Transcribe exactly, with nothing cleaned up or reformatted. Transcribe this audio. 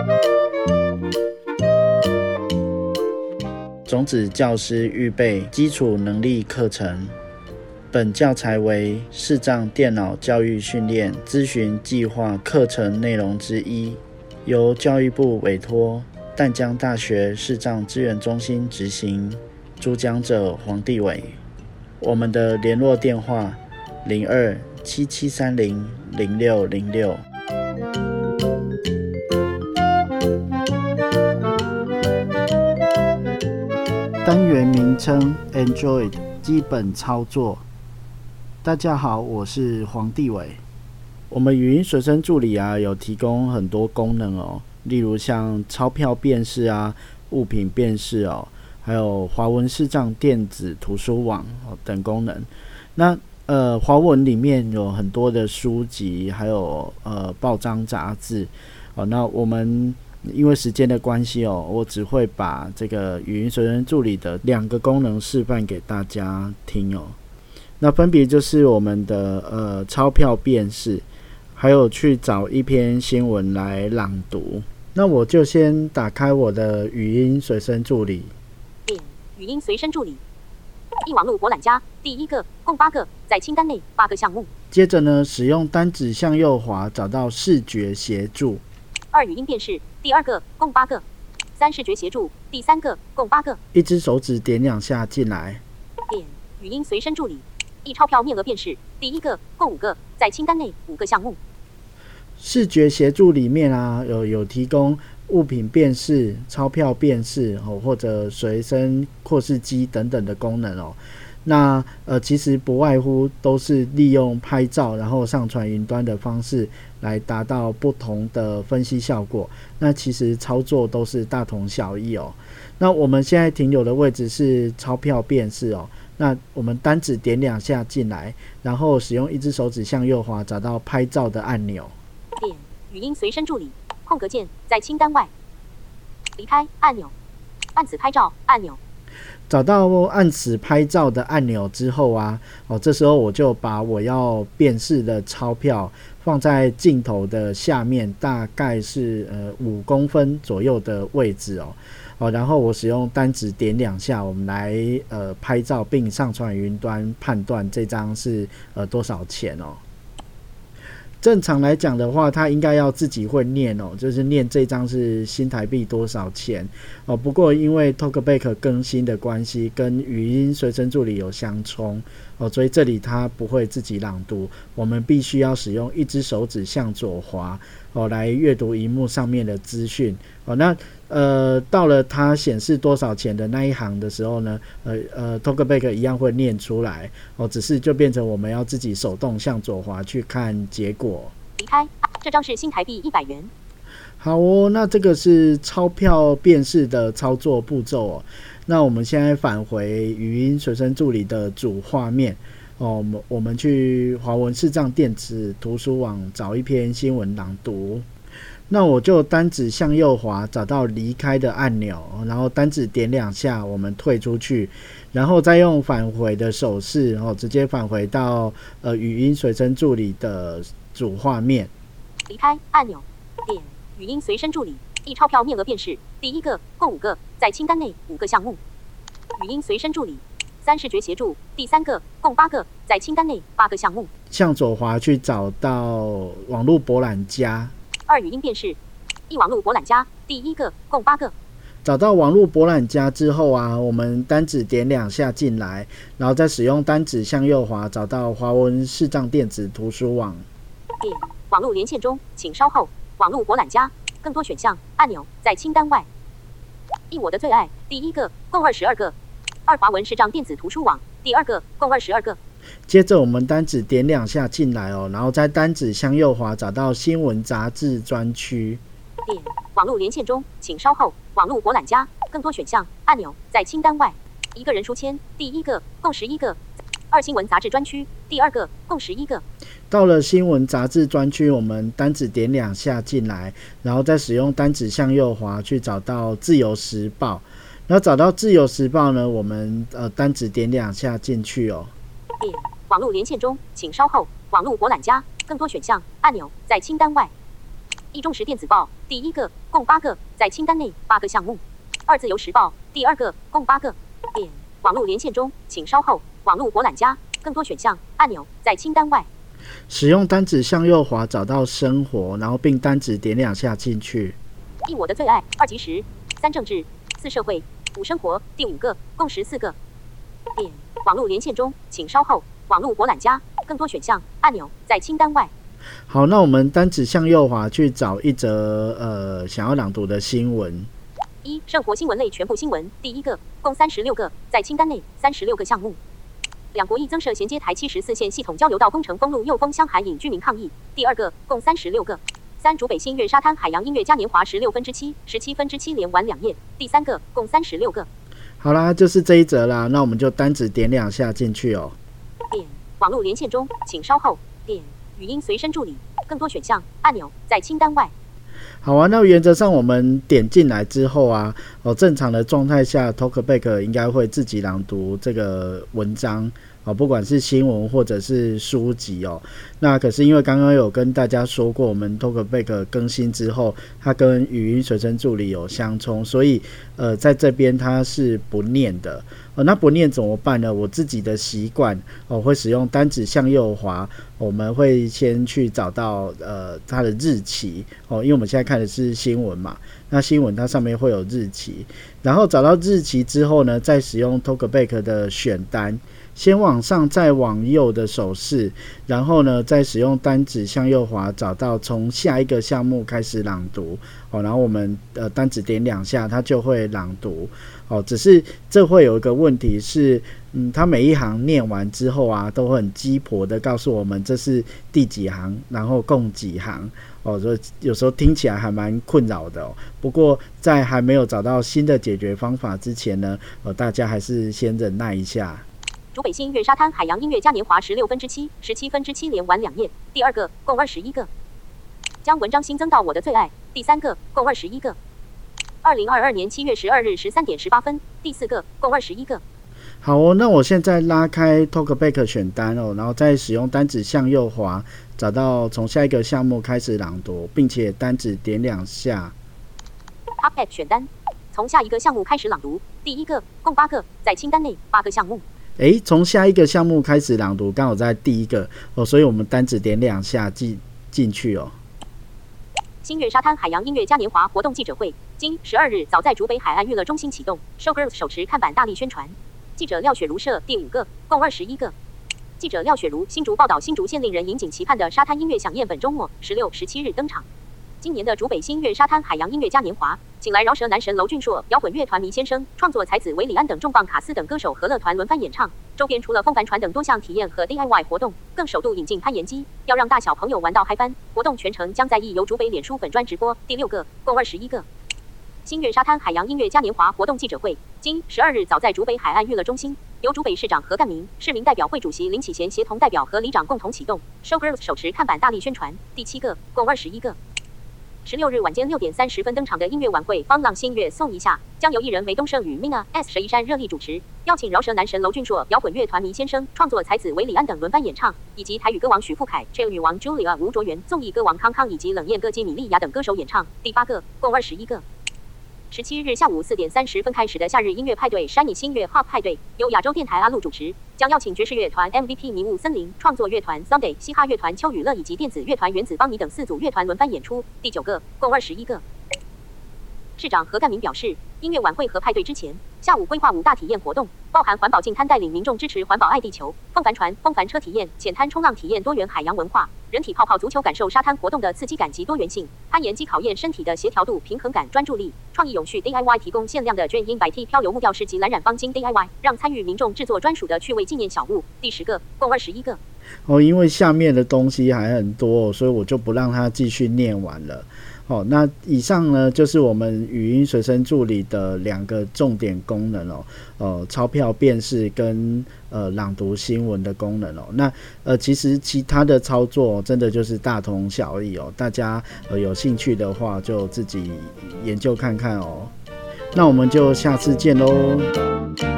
种子教师预备基础能力课程。本教材为视障电脑教育训练咨询计划课程内容之一，由教育部委托淡江大学视障资源中心执行，主讲者黄帝伟。我们的联络电话零二七七三零零六零六。单元名称 Android 基本操作。大家好，我是黄帝伟。我们语音随身助理啊，有提供很多功能哦，例如像钞票辨识啊、物品辨识哦，还有华文视障电子图书网、哦、等功能。那呃，华文里面有很多的书籍，还有呃报章杂志哦。那我们因为时间的关系哦，我只会把这个语音随身助理的两个功能示范给大家听哦。那分别就是我们的呃钞票辨识，还有去找一篇新闻来朗读。那我就先打开我的语音随身助理。 点语音随身助理，一网络博览家，第一个，共八个，在清单内八个项目。 接着呢，使用单指向右滑找到视觉协助。 二语音辨识，第二个，共八个。三视觉协助，第三个，共八个。 一只手指点两下进来。 点语音随身助理。一钞票面额辨识，第一个，共五个，在清单内五个项目。 视觉协助里面啊，有有提供物品辨识、钞票辨识、哦、或者随身扩视机等等的功能哦。那呃，其实不外乎都是利用拍照，然后上传云端的方式来达到不同的分析效果。那其实操作都是大同小异哦。那我们现在停留的位置是钞票辨识哦。那我们单指点两下进来，然后使用一只手指向右滑找到拍照的按钮。 点语音随身助理，空格键在清单外，离开按钮，按此拍照按钮。 找到按此拍照的按钮之后啊，哦，这时候我就把我要辨识的钞票放在镜头的下面，大概是呃五公分左右的位置哦。哦，然后我使用单指点两下，我们来呃拍照并上传云端，判断这张是呃多少钱哦。正常来讲的话，他应该要自己会念哦，就是念这张是新台币多少钱哦。不过因为 Talkback 更新的关系，跟语音随身助理有相冲哦，所以这里他不会自己朗读，我们必须要使用一只手指向左滑哦，来阅读萤幕上面的资讯哦。那呃，到了它显示多少钱的那一行的时候呢，呃呃 Talkback 一样会念出来哦，只是就变成我们要自己手动向左滑去看结果。 离开，这张是新台币一百元。 好哦，那这个是钞票辨识的操作步骤哦。那我们现在返回语音随身助理的主画面哦，我们我们去华文视障电子图书网找一篇新闻朗读。那我就单指向右滑找到离开的按钮，然后单指点两下我们退出去，然后再用返回的手势、哦、直接返回到呃语音随身助理的主画面。 离开按钮，点语音随身助理，一钞票面额辨识，第一个，共五个，在清单内五个项目。语音随身助理，三视觉协助，第三个，共八个，在清单内八个项目。向左滑去找到网络博览家。 二语音辨识，一网络博览家，第一个，共八个。 找到网络博览家之后啊，我们单指点两下进来，然后再使用单指向右滑找到华文视障电子图书网。 点网络连线中，请稍后。网络博览家，更多选项按钮在清单外。一我的最爱，第一个，共二十二个。二华文视障电子图书网，第二个，共二十二个。 接着我们单指点两下进来哦，然后再单指向右滑找到新闻杂志专区。 点网络连线中，请稍后。网络博览家，更多选项按钮在清单外。一个人书签，第一个，共十一个。二新闻杂志专区，第二个，共十一个。 到了新闻杂志专区，我们单指点两下进来，然后再使用单指向右滑去找到自由时报。然后找到自由时报呢，我们呃单指点两下进去哦。 点网络连线中，请稍后。网络博览家，更多选项按钮在清单外。 一中时电子报第一个，共八个，在清单内八个项目。二自由时报第二个，共八个。点网络连线中，请稍后。网络博览家更多选项按钮在清单外。 使用单指向右滑找到生活，然后并单指点两下进去。 一我的最爱，二即时，三政治，四社会，五生活，第五个，共十四个。点网络连线中，请稍后。网络博览家更多选项按钮在清单外。 好，那我们单指向右滑去找一则呃想要朗读的新闻。 一生活新闻类全部新闻，第一个，共三十六个，在清单内三十六个项目。两国一增设衔接台七十四线系统交流道工程封路，右丰乡海引居民抗议，第二个，共三十六个。三竹北新月沙滩海洋音乐嘉年华十六分之七，十七分之七连完两页，第三个，共三十六个。 好啦，就是这一则啦，那我们就单指点两下进去哦。 点网络连线中，请稍后。点语音随身助理更多选项按钮在清单外。 好啊，那原则上我们点进来之后啊，哦，正常的状态下 ，Talkback 应该会自己朗读这个文章。哦，不管是新闻或者是书籍哦，那可是因为刚刚有跟大家说过，我们 Talkback 更新之后，它跟语音随身助理有相冲，所以呃，在这边它是不念的。哦，那不念怎么办呢？我自己的习惯哦，会使用单指向右滑，我们会先去找到呃它的日期哦，因为我们现在看的是新闻嘛，那新闻它上面会有日期，然后找到日期之后呢，再使用 Talkback 的选单。先往上再往右的手势，然后呢再使用单指向右滑找到从下一个项目开始朗读哦，然后我们呃单指点两下它就会朗读哦，只是这会有一个问题是嗯，它每一行念完之后啊都会很鸡婆的告诉我们这是第几行，然后共几行哦，所以有时候听起来还蛮困扰的哦。不过在还没有找到新的解决方法之前呢，呃大家还是先忍耐一下。 竹北新月沙滩海洋音乐嘉年华十六分之七，十七分之七连完两页，第二个，共二十一个。将文章新增到我的最爱，第三个，共二十一个。二零二二年七月十二日十三点十八分，第四个，共二十一个。 好哦，那我现在拉开 Talkback 选单哦，然后再使用单指向右滑，找到从下一个项目开始朗读，并且单指点两下。 Talkback 选单，从下一个项目开始朗读，第一个，共八个，在清单内八个项目。 诶，从下一个项目开始朗读，刚好在第一个哦，所以我们单指点两下进进去哦。 新月沙滩海洋音乐嘉年华活动记者会，今十二日早在竹北海岸娱乐中心启动 ，Showgirls 手持看板大力宣传。记者廖雪如社第五个，共二十一个。记者廖雪如新竹报道新竹县令人引颈期盼的沙滩音乐响宴本周末十六、十七日登场。今年的竹北新月沙滩海洋音乐嘉年华，请来饶舌男神娄俊硕、摇滚乐团迷先生、创作才子韦礼安等重磅卡司等歌手和乐团轮番演唱。周边除了风帆船等多项体验和 D I Y 活动，更首度引进攀岩机，要让大小朋友玩到嗨翻。活动全程将在意由竹北脸书粉专直播。第六个，共二十一个。新月沙滩海洋音乐嘉年华活动记者会，今十二日早在竹北海岸娱乐中心，由竹北市长何干明、市民代表会主席林启贤协同代表和里长共同启动 ，Showgirls 手持看板大力宣传。第七个，共二十一个。十六日晚间六点三十分登场的音乐晚会《方浪新月送一下》，将由艺人韦东升与 Mina S 佘一山热力主持，邀请饶舌男神娄俊硕、摇滚乐团迷先生、创作才子韦礼安等轮番演唱，以及台语歌王许富凯、Chill 女王 Julia 吴卓源、综艺歌王康康以及冷艳歌姬米莉亚等歌手演唱。第八个，共二十一个。十七日下午四点三十分开始的夏日音乐派对 Shiny 新月 Hop 派对，由亚洲电台阿路主持，将邀请爵士乐团 M V P 迷雾森林、创作乐团 Sunday、嘻哈乐团秋雨乐以及电子乐团原子邦尼等四组乐团轮番演出。第九个，共二十一个。市长何干明表示，音乐晚会和派对之前，下午规划五大体验活动，包含环保净滩带领民众支持环保爱地球、风帆船、风帆车体验、浅滩冲浪体验多元海洋文化、人体泡泡足球感受沙滩活动的刺激感及多元性、攀岩机考验身体的协调度、平衡感、专注力、创意永续 D I Y 提供限量的卷音百 T 漂流木吊饰及蓝染方巾 D I Y， 让参与民众制作专属的趣味纪念小物。第十个，共二十一个。 哦，因为下面的东西还很多，所以我就不让它继续念完了。哦，那以上呢就是我们语音随身助理的两个重点功能哦，呃，钞票辨识跟呃朗读新闻的功能哦。那呃，其实其他的操作真的就是大同小异哦，大家呃有兴趣的话就自己研究看看哦。那我们就下次见喽。